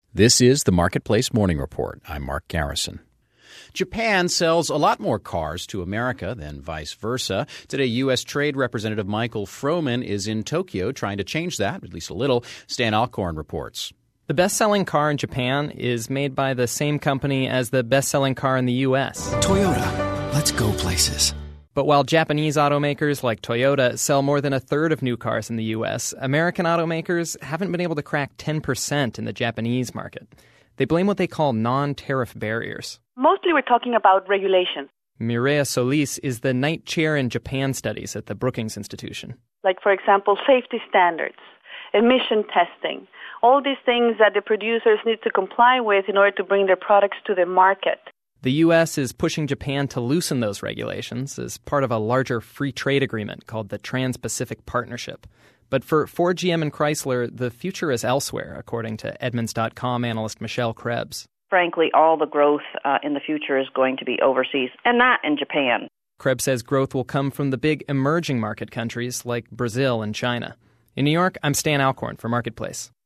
This is the Marketplace Morning Report. I'm Mark Garrison. Japan sells a lot more cars to America than vice versa. Today, U.S. Trade Representative Michael Froman is in Tokyo trying to change that, at least a little. Stan Alcorn reports. The best-selling car in Japan is made by the same company as the best-selling car in the U.S. Toyota, let's go places. But while Japanese automakers like Toyota sell more than a third of new cars in the U.S., American automakers haven't been able to crack 10% in the Japanese market. They blame what they call non-tariff barriers. Mostly we're talking about regulations. Mireya Solis is the Knight Chair in Japan Studies at the Brookings Institution. Like, for example, safety standards, emission testing, all these things that the producers need to comply with in order to bring their products to the market. The U.S. is pushing Japan to loosen those regulations as part of a larger free trade agreement called the Trans-Pacific Partnership. But for Ford, GM, and Chrysler, the future is elsewhere, according to Edmunds.com analyst Michelle Krebs. Frankly, all the growth in the future is going to be overseas, and not in Japan. Krebs says growth will come from the big emerging market countries like Brazil and China. In New York, I'm Stan Alcorn for Marketplace.